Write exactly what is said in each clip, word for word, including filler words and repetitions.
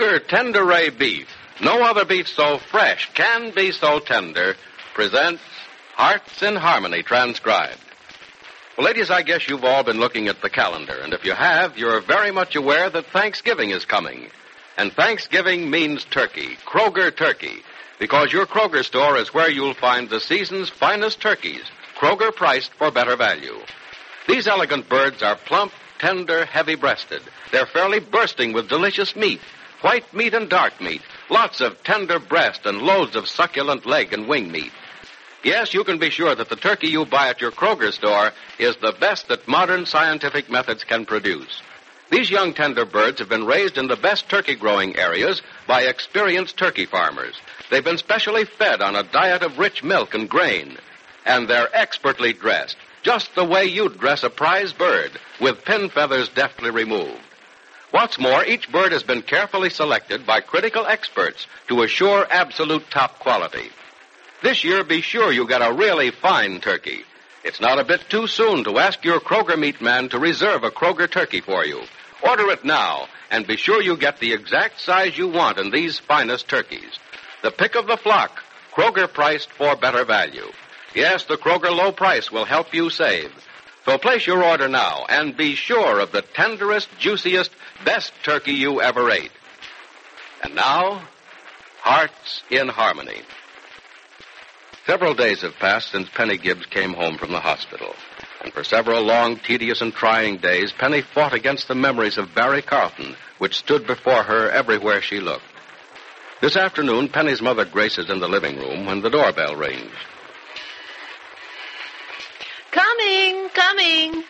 Kroger Tender-Ray Beef, no other beef so fresh can be so tender, presents Hearts in Harmony, transcribed. Well, ladies, I guess you've all been looking at the calendar, and if you have, you're very much aware that Thanksgiving is coming. And Thanksgiving means turkey, Kroger turkey, because your Kroger store is where you'll find the season's finest turkeys, Kroger priced for better value. These elegant birds are plump, tender, heavy-breasted. They're fairly bursting with delicious meat, white meat and dark meat, lots of tender breast and loads of succulent leg and wing meat. Yes, you can be sure that the turkey you buy at your Kroger store is the best that modern scientific methods can produce. These young tender birds have been raised in the best turkey-growing areas by experienced turkey farmers. They've been specially fed on a diet of rich milk and grain. And they're expertly dressed, just the way you'd dress a prize bird, with pin feathers deftly removed. What's more, each bird has been carefully selected by critical experts to assure absolute top quality. This year, be sure you get a really fine turkey. It's not a bit too soon to ask your Kroger meat man to reserve a Kroger turkey for you. Order it now, and be sure you get the exact size you want in these finest turkeys. The pick of the flock, Kroger priced for better value. Yes, the Kroger low price will help you save. So place your order now, and be sure of the tenderest, juiciest, best turkey you ever ate. And now, Hearts in Harmony. Several days have passed since Penny Gibbs came home from the hospital. And for several long, tedious, and trying days, Penny fought against the memories of Barry Carlton, which stood before her everywhere she looked. This afternoon, Penny's mother Grace is in the living room when the doorbell rings. Coming, coming.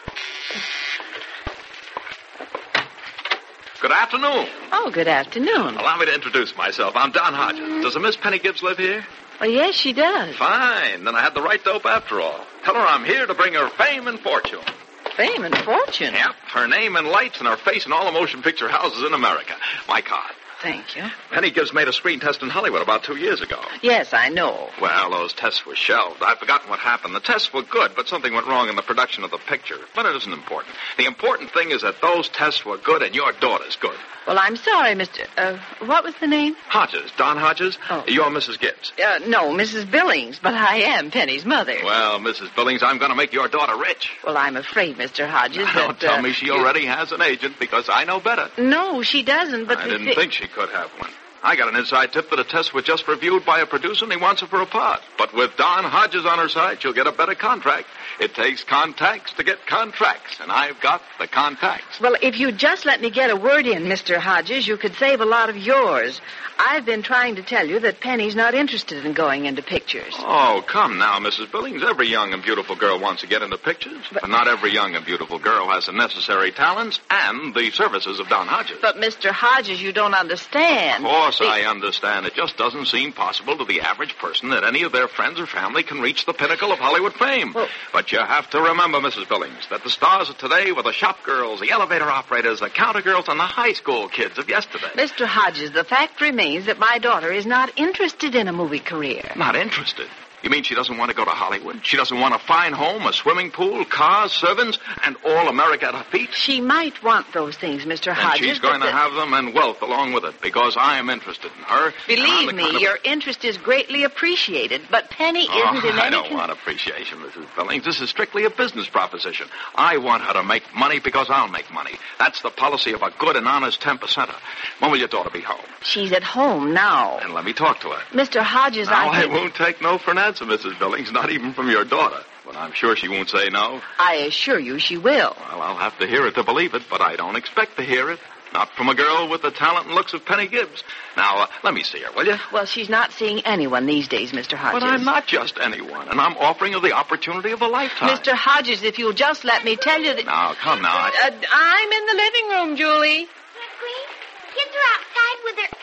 Good afternoon. Oh, good afternoon. Allow me to introduce myself. I'm Don Hodges. Does a Miss Penny Gibbs live here? Well, yes, she does. Fine. Then I had the right dope after all. Tell her I'm here to bring her fame and fortune. Fame and fortune? Yep. Her name in lights and her face in all the motion picture houses in America. My card. Thank you. Penny Gibbs made a screen test in Hollywood about two years ago. Yes, I know. Well, those tests were shelved. I've forgotten what happened. The tests were good, but something went wrong in the production of the picture. But it isn't important. The important thing is that those tests were good and your daughter's good. Well, I'm sorry, Mister Uh, what was the name? Hodges. Don Hodges. Oh. You're Missus Gibbs. Uh, no, Missus Billings, but I am Penny's mother. Well, Missus Billings, I'm going to make your daughter rich. Well, I'm afraid, Mister Hodges, that... Don't tell uh, me she you... already has an agent, because I know better. No, she doesn't, but... I the didn't thi- think she could have one. I got an inside tip that a test was just reviewed by a producer and he wants her for a part. But with Don Hodges on her side, she'll get a better contract. It takes contacts to get contracts, and I've got the contacts. Well, if you'd just let me get a word in, Mister Hodges, you could save a lot of yours. I've been trying to tell you that Penny's not interested in going into pictures. Oh, come now, Missus Billings. Every young and beautiful girl wants to get into pictures. But, but not every young and beautiful girl has the necessary talents and the services of Don Hodges. But, Mister Hodges, you don't understand. Of course the... I understand. It just doesn't seem possible to the average person that any of their friends or family can reach the pinnacle of Hollywood fame. Well, but you have to remember, Missus Billings, that the stars of today were the shop girls, the elevator operators, the counter girls, and the high school kids of yesterday. Mister Hodges, the fact remains that my daughter is not interested in a movie career. Not interested? You mean she doesn't want to go to Hollywood? She doesn't want a fine home, a swimming pool, cars, servants, and all America at her feet? She might want those things, Mister And Hodges. she's going but to the... have them and wealth along with it, because I am interested in her. Believe me, kind of... your interest is greatly appreciated, but Penny oh, isn't in I any... don't want appreciation, Missus Billings. This is strictly a business proposition. I want her to make money because I'll make money. That's the policy of a good and honest ten percenter. When will your daughter be home? She's at home now. And let me talk to her. Mister Hodges, Now, I... I won't take no for an answer, Missus Billings, not even from your daughter. But I'm sure she won't say no. I assure you she will. Well, I'll have to hear it to believe it, but I don't expect to hear it. Not from a girl with the talent and looks of Penny Gibbs. Now, uh, let me see her, will you? Well, she's not seeing anyone these days, Mister Hodges. But I'm not just anyone, and I'm offering her the opportunity of a lifetime. Mister Hodges, if you'll just let me tell you that... Now, come now. I... Uh, I'm in the living room, Julie. Aunt Grace, kids are outside with their...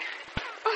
Oh,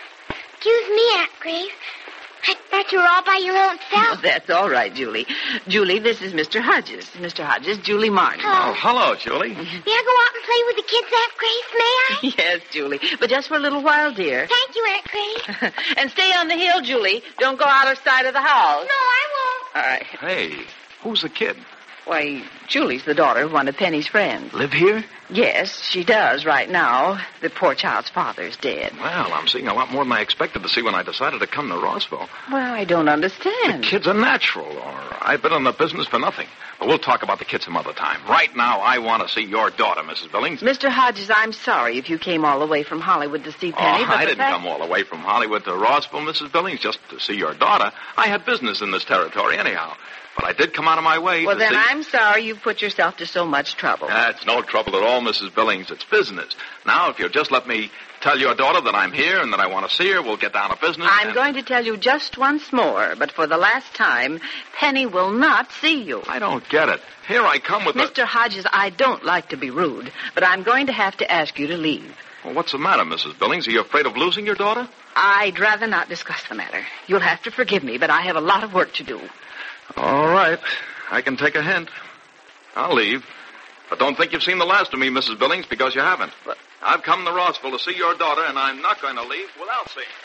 excuse me, Aunt Grace. I thought you were all by your own Oh, self. that's all right, Julie. Julie, this is Mister Hodges. Mister Hodges, Julie Martin. Oh, hello, Julie. May I go out and play with the kids, Aunt Grace? May I? Yes, Julie, but just for a little while, dear. Thank you, Aunt Grace. And stay on the hill, Julie. Don't go out of sight of the house. No, I won't. All right. Hey, who's the kid? Why, Julie's the daughter of one of Penny's friends. Live here? Yes, she does right now. The poor child's father's dead. Well, I'm seeing a lot more than I expected to see when I decided to come to Rossville. Well, I don't understand. The kid's a natural, or I've been in the business for nothing. But we'll talk about the kid some other time. Right now, I want to see your daughter, Missus Billings. Mister Hodges, I'm sorry if you came all the way from Hollywood to see Penny. Oh, but I the didn't fact... come all the way from Hollywood to Rossville, Missus Billings, just to see your daughter. I had business in this territory anyhow. But I did come out of my way well, to then see... I'm sorry you've put yourself to so much trouble. That's no trouble at all, Missus Billings. It's business. Now, if you'll just let me tell your daughter that I'm here and that I want to see her, we'll get down to business. I'm and... going to tell you just once more, but for the last time, Penny will not see you. I don't get it. Here I come with Mister the... Hodges, I don't like to be rude, but I'm going to have to ask you to leave. Well, what's the matter, Missus Billings? Are you afraid of losing your daughter? I'd rather not discuss the matter. You'll have to forgive me, but I have a lot of work to do. All right. I can take a hint. I'll leave. But don't think you've seen the last of me, Missus Billings, because you haven't. But I've come to Rossville to see your daughter, and I'm not going to leave without seeing her.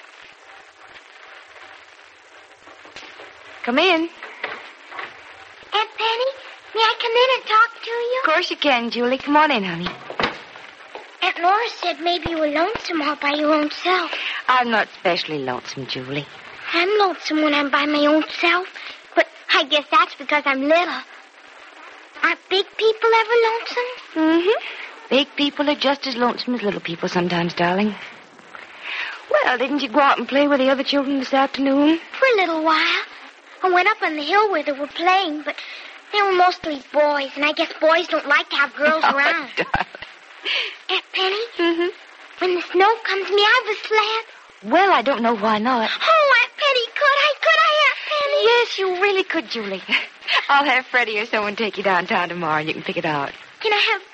Come in. Aunt Penny, may I come in and talk to you? Of course you can, Julie. Come on in, honey. Aunt Laura said maybe you were lonesome all by your own self. I'm not especially lonesome, Julie. I'm lonesome when I'm by my own self, but I guess that's because I'm little. Are big people ever lonesome? Mm-hmm. Big people are just as lonesome as little people sometimes, darling. Well, didn't you go out and play with the other children this afternoon? For a little while. I went up on the hill where they were playing, but they were mostly boys, and I guess boys don't like to have girls Oh, around. darling. Aunt Penny, Mm-hmm. when the snow comes, may I have a sled? Well, I don't know why not. Oh, Aunt Penny, could I? Could I, Aunt Penny? Yes, you really could, Julie. I'll have Freddie or someone take you downtown tomorrow, and you can pick it out. Can I have...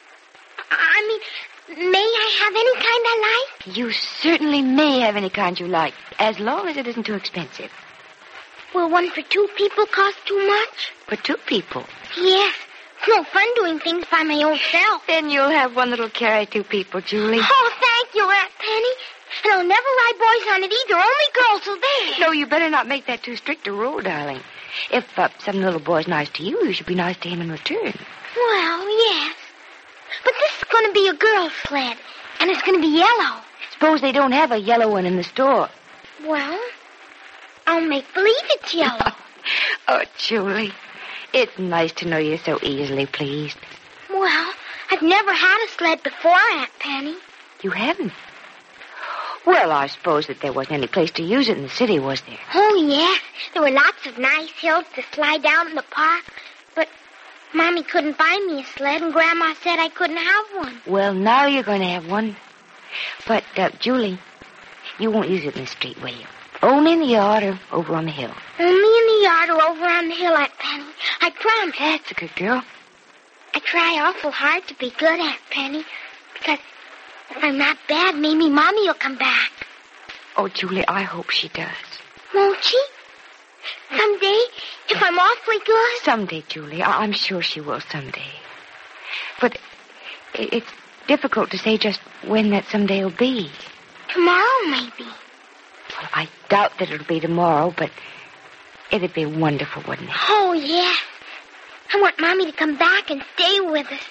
I mean, may I have any kind I like? You certainly may have any kind you like, as long as it isn't too expensive. Will one for two people cost too much? For two people. Yes. It's no fun doing things by my own self. Then you'll have one that'll carry two people, Julie. Oh, thank you, Aunt Penny. And I'll never ride boys on it either. Only girls will be. No, you better not make that too strict a rule, darling. If uh, some little boy's nice to you, you should be nice to him in return. Well, yes. But this is going to be a girl's sled, and it's going to be yellow. Suppose they don't have a yellow one in the store. Well, I'll make believe it's yellow. Oh, Julie, it's nice to know you're so easily pleased. Well, I've never had a sled before, Aunt Penny. You haven't? Well, I suppose that there wasn't any place to use it in the city, was there? Oh, yes. There were lots of nice hills to slide down in the park. But Mommy couldn't buy me a sled, and Grandma said I couldn't have one. Well, now you're going to have one. But, uh, Julie, you won't use it in the street, will you? Only in the yard or over on the hill. Only in the yard or over on the hill, Aunt Penny. I promise. That's a good girl. I try awful hard to be good, Aunt Penny, because if I'm not bad, maybe Mommy will come back. Oh, Julie, I hope she does. Won't she? Someday, if I'm awfully good? Someday, Julie. I- I'm sure she will someday. But i- it's difficult to say just when that someday will be. Tomorrow, maybe. Well, I doubt that it'll be tomorrow, but it'd be wonderful, wouldn't it? Oh, yeah. I want Mommy to come back and stay with us.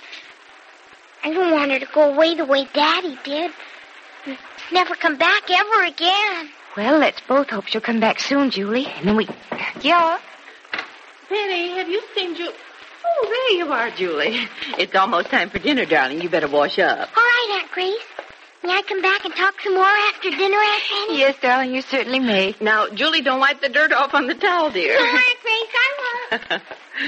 I don't want her to go away the way Daddy did. And never come back ever again. Well, let's both hope she'll come back soon, Julie. And then we... Yeah? Penny, have you seen Julie? Oh, there you are, Julie. It's almost time for dinner, darling. You better wash up. All right, Aunt Grace. May I come back and talk some more after dinner, Aunt Penny? Yes, darling, you certainly may. Now, Julie, don't wipe the dirt off on the towel, dear. No, Aunt Grace, I won't.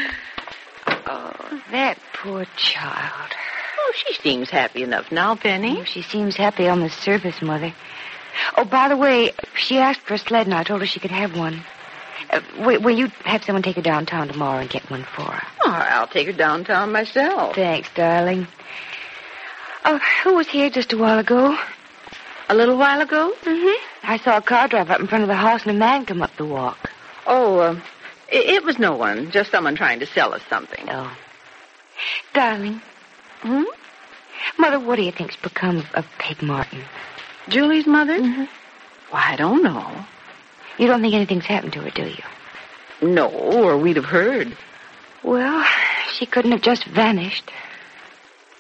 Oh, that poor child. Oh, she seems happy enough now, Penny. Oh, she seems happy on the surface, Mother. Oh, by the way, she asked for a sled, and I told her she could have one. Uh, will, will you have someone take her downtown tomorrow and get one for her? Oh, I'll take her downtown myself. Thanks, darling. Oh, who was here just a while ago? A little while ago? Mm-hmm. I saw a car drive up in front of the house and a man come up the walk. Oh, uh, it, it was no one. Just someone trying to sell us something. Oh. Darling, Hmm? Mother, what do you think's become of, of Peg Martin? Julie's mother? Mm-hmm. Why, I don't know. You don't think anything's happened to her, do you? No, or we'd have heard. Well, she couldn't have just vanished.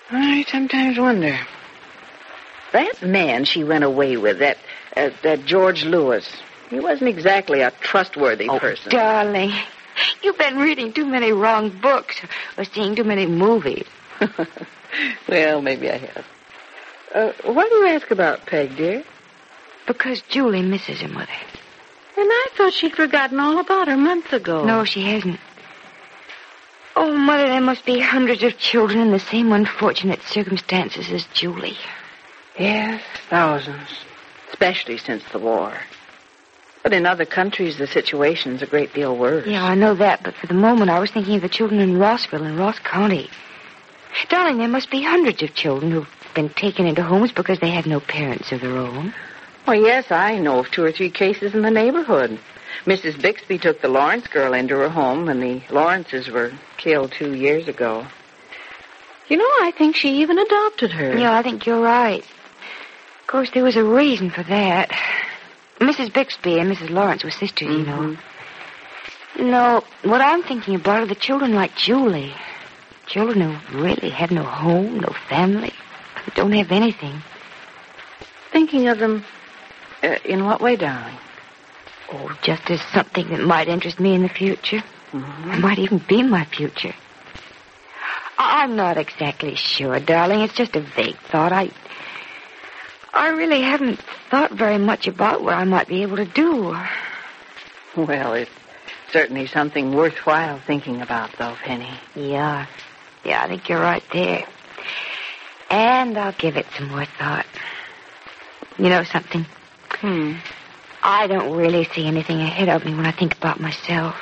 I sometimes wonder. That man she went away with, that uh, that George Lewis, he wasn't exactly a trustworthy oh, person. Darling, you've been reading too many wrong books or seeing too many movies. Well, maybe I have. Uh, why do you ask about Peg, dear? Because Julie misses her mother. And I thought she'd forgotten all about her months ago. No, she hasn't. Oh, Mother, there must be hundreds of children in the same unfortunate circumstances as Julie. Yes, thousands. Especially since the war. But in other countries, the situation's a great deal worse. Yeah, I know that, but for the moment, I was thinking of the children in Rossville and Ross County. Darling, there must be hundreds of children who've been taken into homes because they had no parents of their own. Well, yes, I know of two or three cases in the neighborhood. Missus Bixby took the Lawrence girl into her home, and the Lawrences were killed two years ago. You know, I think she even adopted her. Yeah, I think you're right. Of course, there was a reason for that. Missus Bixby and Missus Lawrence were sisters, you know. Mm-hmm. No, what I'm thinking about are the children like Julie. Children who really have no home, no family, don't have anything. Thinking of them, uh, in what way, darling? Oh, just as something that might interest me in the future. Mm-hmm. It might even be my future. I- I'm not exactly sure, darling. It's just a vague thought. I... I really haven't thought very much about what I might be able to do. Well, it's certainly something worthwhile thinking about, though, Penny. Yeah. Yeah, I think you're right there. And I'll give it some more thought. You know something? Hmm. I don't really see anything ahead of me when I think about myself.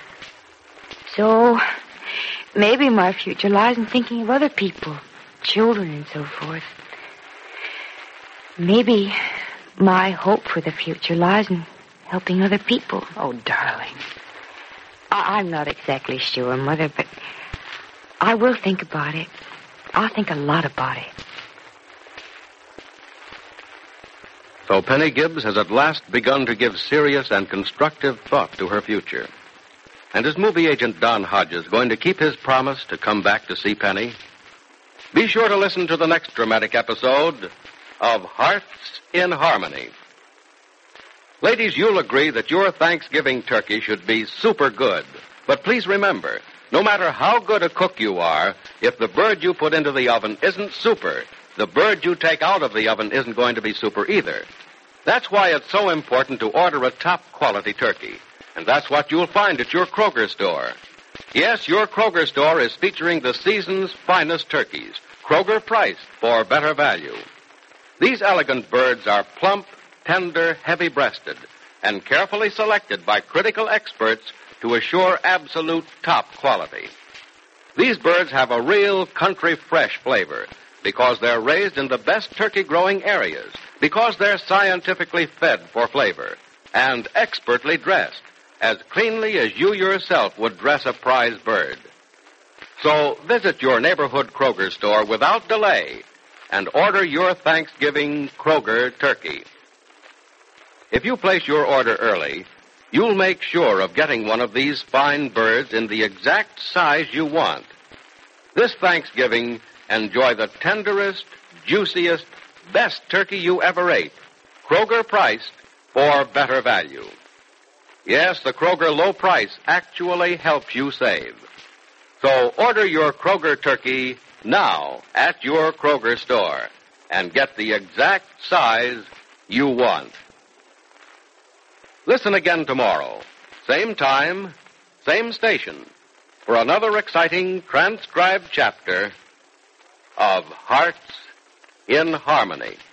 So, maybe my future lies in thinking of other people, children and so forth. Maybe my hope for the future lies in helping other people. Oh, darling. I- I'm not exactly sure, Mother, but I will think about it. I'll think a lot about it. So Penny Gibbs has at last begun to give serious and constructive thought to her future. And is movie agent Don Hodges going to keep his promise to come back to see Penny? Be sure to listen to the next dramatic episode of Hearts in Harmony. Ladies, you'll agree that your Thanksgiving turkey should be super good. But please remember, no matter how good a cook you are, if the bird you put into the oven isn't super, the bird you take out of the oven isn't going to be super either. That's why it's so important to order a top-quality turkey. And that's what you'll find at your Kroger store. Yes, your Kroger store is featuring the season's finest turkeys, Kroger priced for better value. These elegant birds are plump, tender, heavy-breasted, and carefully selected by critical experts to assure absolute top quality. These birds have a real country fresh flavor because they're raised in the best turkey-growing areas, because they're scientifically fed for flavor, and expertly dressed, as cleanly as you yourself would dress a prize bird. So visit your neighborhood Kroger store without delay and order your Thanksgiving Kroger turkey. If you place your order early, you'll make sure of getting one of these fine birds in the exact size you want. This Thanksgiving, enjoy the tenderest, juiciest, best turkey you ever ate, Kroger priced for better value. Yes, the Kroger low price actually helps you save. So order your Kroger turkey now at your Kroger store and get the exact size you want. Listen again tomorrow, same time, same station, for another exciting transcribed chapter of Hearts in Harmony.